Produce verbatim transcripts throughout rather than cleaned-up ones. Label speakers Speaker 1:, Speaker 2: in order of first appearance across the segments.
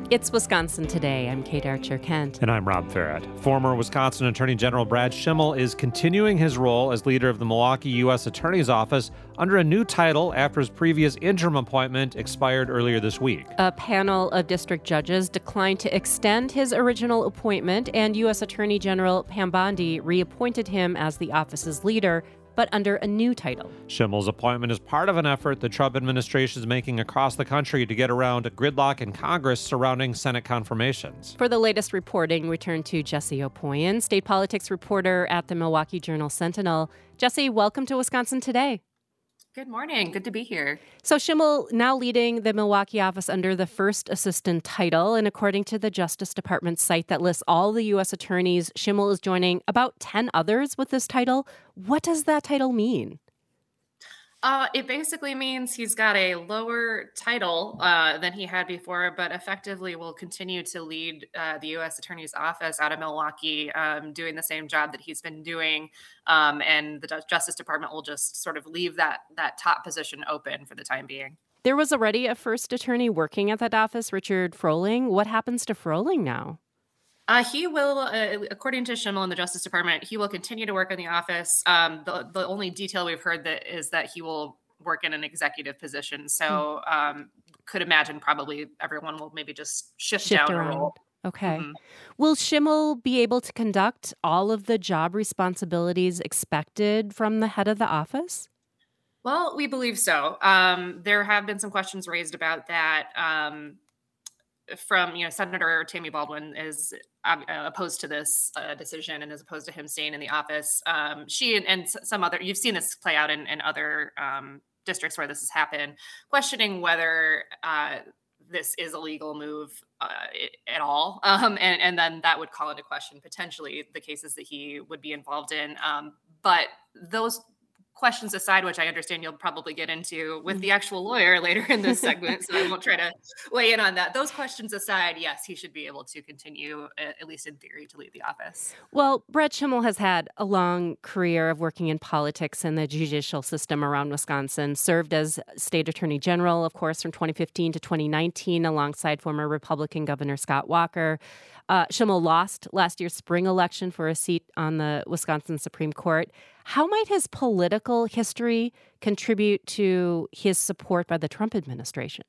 Speaker 1: It's Wisconsin Today. I'm Kate Archer-Kent.
Speaker 2: And I'm Rob Farrett. Former Wisconsin Attorney General Brad Schimel is continuing his role as leader of the Milwaukee U S Attorney's Office under a new title after his previous interim appointment expired earlier this week.
Speaker 1: A panel of district judges declined to extend his original appointment, and U S Attorney General Pam Bondi reappointed him as the office's leader, but under a new title.
Speaker 2: Schimel's appointment is part of an effort the Trump administration is making across the country to get around gridlock in Congress surrounding Senate confirmations.
Speaker 1: For the latest reporting, we turn to Jesse Opoyan, state politics reporter at the Milwaukee Journal-Sentinel. Jesse, welcome to Wisconsin Today.
Speaker 3: Good morning. Good to be here.
Speaker 1: So Schimel now leading the Milwaukee office under the first assistant title. And according to the Justice Department site that lists all the U S attorneys, Schimel is joining about ten others with this title. What does that title mean?
Speaker 3: Uh, it basically means he's got a lower title uh, than he had before, but effectively will continue to lead uh, the U S Attorney's Office out of Milwaukee, um, doing the same job that he's been doing. Um, and the Justice Department will just sort of leave that that top position open for the time being.
Speaker 1: There was already a first attorney working at that office, Richard Froehling. What happens to Froehling now?
Speaker 3: Uh, he will, uh, according to Schimel and the Justice Department, he will continue to work in the office. Um, the, the only detail we've heard that is that he will work in an executive position. So um, could imagine probably everyone will maybe just shift,
Speaker 1: Shift
Speaker 3: down
Speaker 1: around.
Speaker 3: a role.
Speaker 1: Okay.
Speaker 3: Mm-hmm.
Speaker 1: Will Schimel be able to conduct all of the job responsibilities expected from the head of the office?
Speaker 3: Well, we believe so. Um, there have been some questions raised about that. Um, from, you know, Senator Tammy Baldwin is uh, opposed to this uh, decision and is opposed to him staying in the office. Um, she and, and some other, you've seen this play out in, in other um, districts where this has happened, questioning whether uh, this is a legal move uh, at all. Um, and, and then that would call into question potentially the cases that he would be involved in. Um, but those questions aside, which I understand you'll probably get into with the actual lawyer later in this segment, so I won't try to weigh in on that. Those questions aside, yes, he should be able to continue, at least in theory, to lead the office.
Speaker 1: Well, Brad Schimel has had a long career of working in politics and the judicial system around Wisconsin, served as state attorney general, of course, from twenty fifteen to twenty nineteen, alongside former Republican Governor Scott Walker. Uh, Schimel lost last year's spring election for a seat on the Wisconsin Supreme Court. How might his political history contribute to his support by the Trump administration?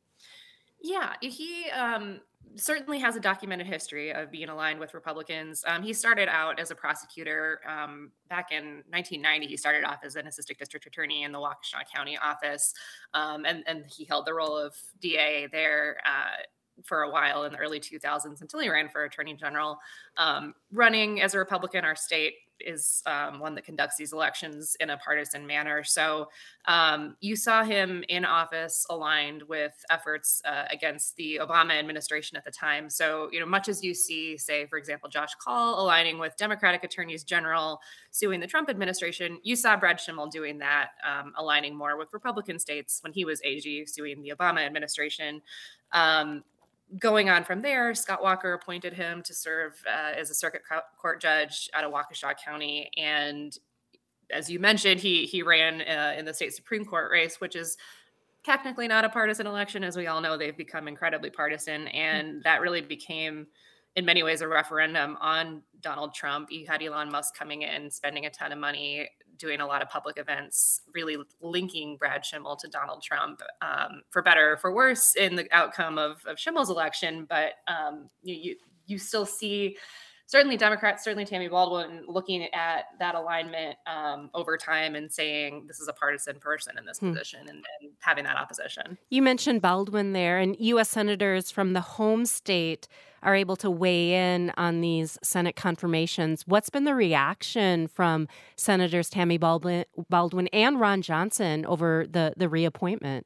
Speaker 3: Yeah, he um, certainly has a documented history of being aligned with Republicans. Um, he started out as a prosecutor um, back in nineteen ninety. He started off as an assistant district attorney in the Waukesha County office, um, and, and he held the role of D A there uh, for a while in the early two thousands until he ran for attorney general. Um, running as a Republican, our state is um, one that conducts these elections in a partisan manner. So um, you saw him in office aligned with efforts uh, against the Obama administration at the time. So, you know, much as you see, say, for example, Josh Kaul aligning with Democratic attorneys general suing the Trump administration, you saw Brad Schimel doing that, um, aligning more with Republican states when he was A G suing the Obama administration. Um, Going on from there, Scott Walker appointed him to serve uh, as a circuit court judge out of Waukesha County. And as you mentioned, he he ran uh, in the state Supreme Court race, which is technically not a partisan election. As we all know, they've become incredibly partisan. And that really became, in many ways, a referendum on Donald Trump. You had Elon Musk coming in, spending a ton of money, doing a lot of public events, really linking Brad Schimel to Donald Trump, um, for better or for worse in the outcome of, of Schimel's election. But um, you, you you still see certainly Democrats, certainly Tammy Baldwin, looking at that alignment um, over time and saying this is a partisan person in this hmm. position and, and having that opposition.
Speaker 1: You mentioned Baldwin there, and U S senators from the home state are able to weigh in on these Senate confirmations. What's been the reaction from Senators Tammy Baldwin, Baldwin and Ron Johnson over the, the reappointment?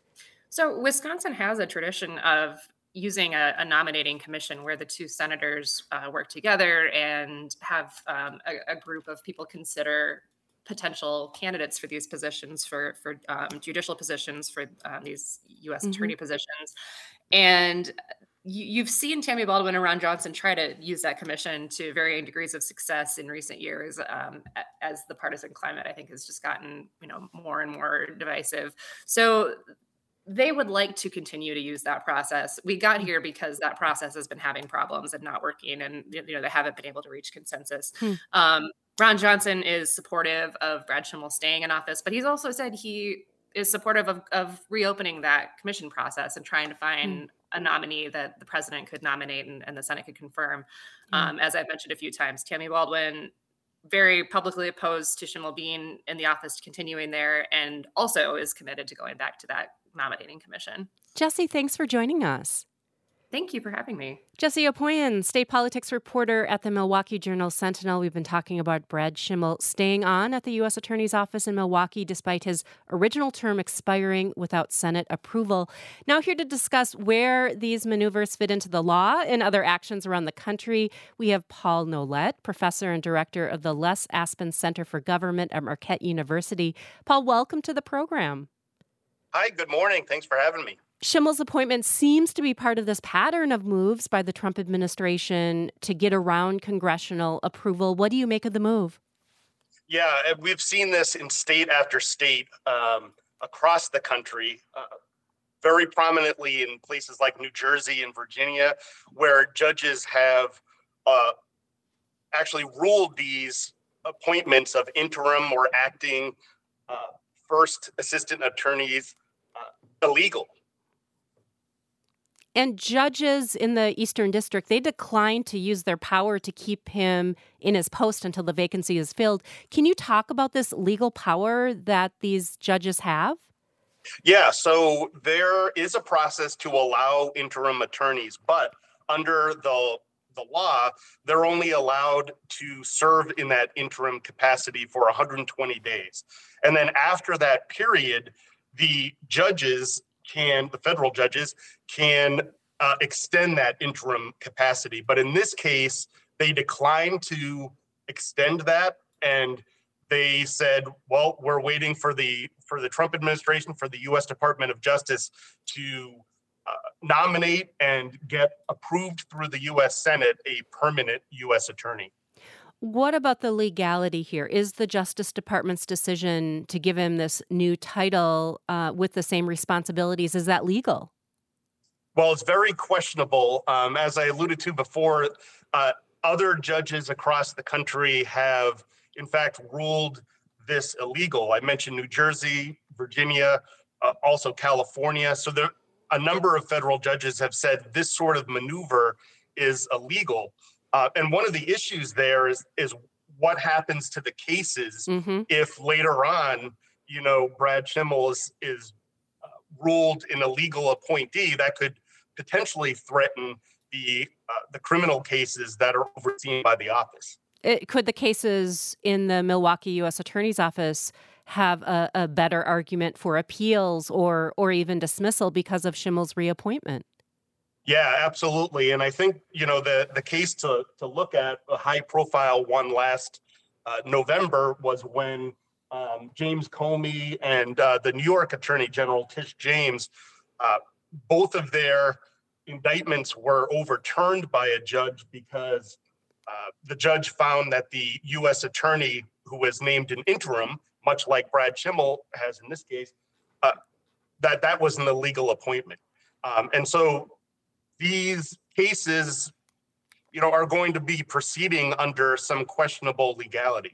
Speaker 3: So Wisconsin has a tradition of using a, a nominating commission where the two senators uh, work together and have um, a, a group of people consider potential candidates for these positions, for for um, judicial positions, for um, these U S mm-hmm. attorney positions. And you, you've seen Tammy Baldwin and Ron Johnson try to use that commission to varying degrees of success in recent years, um, as the partisan climate, I think, has just gotten, you know, more and more divisive. So they would like to continue to use that process. We got here because that process has been having problems and not working, and you know they haven't been able to reach consensus.
Speaker 1: Hmm.
Speaker 3: Um, Ron Johnson is supportive of Brad Schimmel staying in office, but he's also said he is supportive of, of reopening that commission process and trying to find
Speaker 1: Hmm.
Speaker 3: a nominee that the president could nominate and, and the Senate could confirm.
Speaker 1: Yeah.
Speaker 3: Um, as I've mentioned a few times, Tammy Baldwin very publicly opposed to Schimmel being in the office, continuing there, and also is committed to going back to that nominating commission.
Speaker 1: Jessie, thanks for joining us.
Speaker 3: Thank you for having me.
Speaker 1: Jessie Opoyan, state politics reporter at the Milwaukee Journal-Sentinel. We've been talking about Brad Schimmel staying on at the U S Attorney's Office in Milwaukee despite his original term expiring without Senate approval. Now here to discuss where these maneuvers fit into the law and other actions around the country, we have Paul Nolet, professor and director of the Les Aspin Center for Government at Marquette University. Paul, welcome to the program.
Speaker 4: Hi, good morning. Thanks for having me.
Speaker 1: Schimmel's appointment seems to be part of this pattern of moves by the Trump administration to get around congressional approval. What do you make of the move?
Speaker 4: Yeah, we've seen this in state after state um, across the country, uh, very prominently in places like New Jersey and Virginia, where judges have uh, actually ruled these appointments of interim or acting uh, first assistant attorneys uh, illegal.
Speaker 1: And judges in the Eastern District, they declined to use their power to keep him in his post until the vacancy is filled. Can you talk about this legal power that these judges have?
Speaker 4: Yeah, so there is a process to allow interim attorneys, but under the the law, they're only allowed to serve in that interim capacity for one hundred twenty days. And then after that period, the judges can, the federal judges can uh, extend that interim capacity. But in this case, they declined to extend that. And they said, well, we're waiting for the for the Trump administration, for the U S Department of Justice to uh, nominate and get approved through the U S Senate a permanent U S attorney.
Speaker 1: What about the legality here? Is the Justice Department's decision to give him this new title uh, with the same responsibilities, is that legal?
Speaker 4: Well, it's very questionable. Um, as I alluded to before, uh, other judges across the country have, in fact, ruled this illegal. I mentioned New Jersey, Virginia, uh, also California. So there, a number of federal judges have said this sort of maneuver is illegal. Uh, and one of the issues there is is what happens to the cases
Speaker 1: Mm-hmm.
Speaker 4: if later on, you know, Brad Schimmel is, is uh, ruled an illegal appointee that could potentially threaten the uh, the criminal cases that are overseen by the office.
Speaker 1: It, could the cases in the Milwaukee U S Attorney's Office have a, a better argument for appeals or or even dismissal because of Schimmel's reappointment?
Speaker 4: Yeah, absolutely. And I think, you know, the, the case to, to look at, a high profile one last uh, November was when um, James Comey and uh, the New York Attorney General Tish James, uh, both of their indictments were overturned by a judge because uh, the judge found that the U S attorney who was named an interim, much like Brad Schimmel has in this case, uh, that that was an illegal appointment. Um, and so these cases, you know, are going to be proceeding under some questionable legality.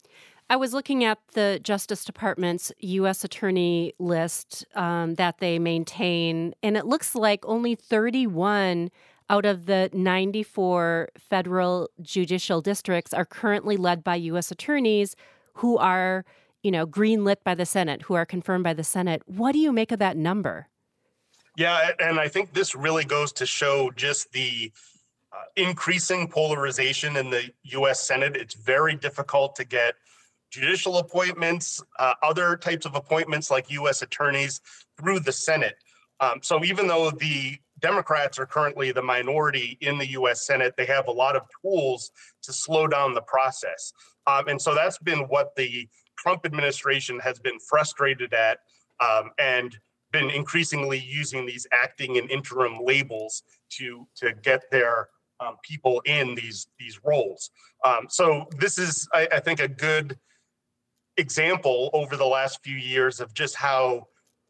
Speaker 1: I was looking at the Justice Department's U S attorney list um, that they maintain, and it looks like only thirty-one out of the ninety-four federal judicial districts are currently led by U S attorneys who are, you know, greenlit by the Senate, who are confirmed by the Senate. What do you make of that number?
Speaker 4: Yeah, and I think this really goes to show just the uh, increasing polarization in the U S Senate. It's very difficult to get judicial appointments, uh, other types of appointments like U S attorneys through the Senate. Um, so even though the Democrats are currently the minority in the U S Senate, they have a lot of tools to slow down the process. Um, and so that's been what the Trump administration has been frustrated at um, and been increasingly using these acting and interim labels to to get their um, people in these these roles. Um, so this is, I, I think, a good example over the last few years of just how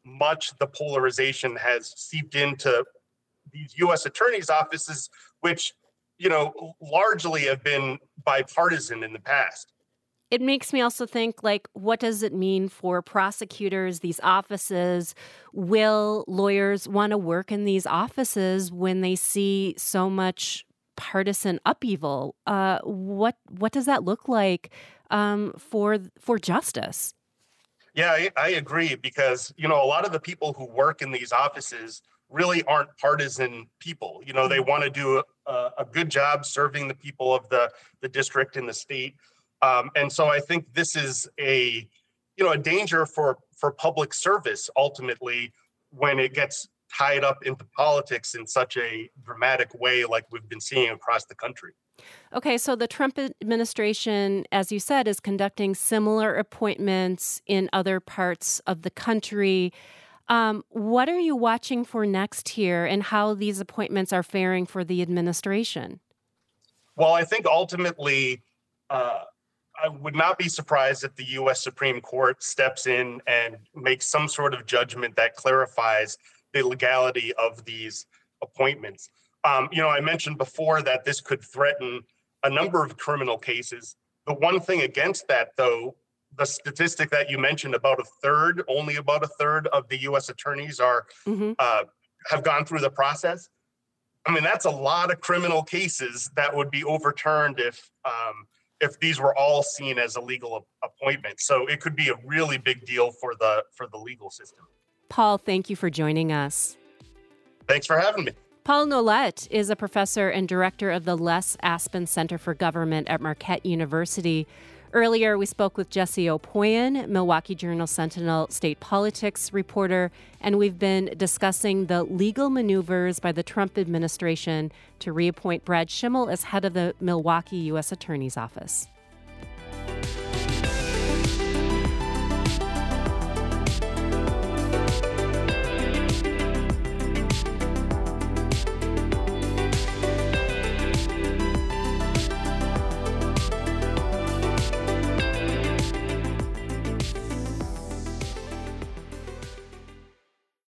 Speaker 4: much the polarization has seeped into these U S attorneys' offices, which, you know, largely have been bipartisan in the past.
Speaker 1: It makes me also think, like, what does it mean for prosecutors, these offices? Will lawyers want to work in these offices when they see so much partisan upheaval? Uh, what what does that look like um, for for justice?
Speaker 4: Yeah, I, I agree, because, you know, a lot of the people who work in these offices really aren't partisan people. You know, they want to do a, a good job serving the people of the, the district and the state. Um, and so I think this is a, you know, a danger for, for public service ultimately when it gets tied up into politics in such a dramatic way like we've been seeing across the country.
Speaker 1: Okay, so the Trump administration, as you said, is conducting similar appointments in other parts of the country. Um, what are you watching for next here, and how these appointments are faring for the administration?
Speaker 4: Well, I think ultimately, uh, I would not be surprised if the U S Supreme Court steps in and makes some sort of judgment that clarifies the legality of these appointments. Um, you know, I mentioned before that this could threaten a number of criminal cases. The one thing against that, though, the statistic that you mentioned, about a third, only about a third of the U S attorneys are mm-hmm. uh, have gone through the process. I mean, that's a lot of criminal cases that would be overturned if um, if these were all seen as illegal appointments. So it could be a really big deal for the for the legal system.
Speaker 1: Paul, thank you for joining us.
Speaker 4: Thanks for having me.
Speaker 1: Paul Nolet is a professor and director of the Les Aspin Center for Government at Marquette University. Earlier, we spoke with Jesse Opoyan, Milwaukee Journal-Sentinel state politics reporter, and we've been discussing the legal maneuvers by the Trump administration to reappoint Brad Schimel as head of the Milwaukee U S Attorney's Office.